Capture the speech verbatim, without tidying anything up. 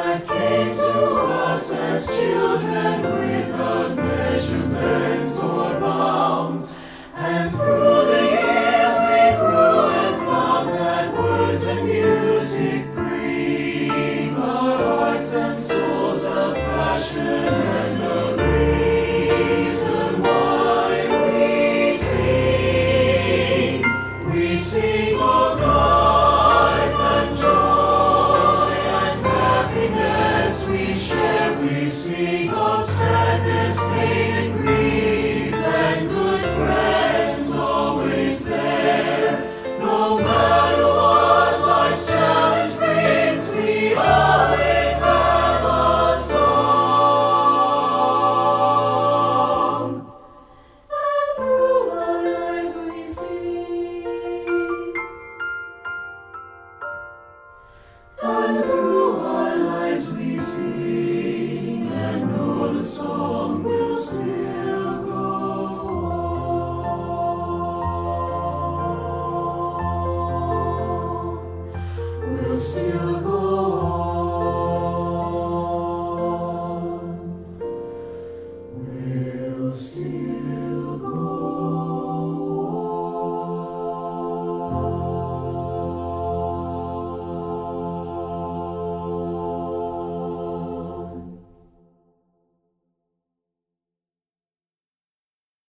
that came to us as children without measurements or bounds. And through the years we grew and found that words and music bring our hearts and souls a passion and a reason why we sing. We sing of life and joy and happiness we share. We sing of sadness,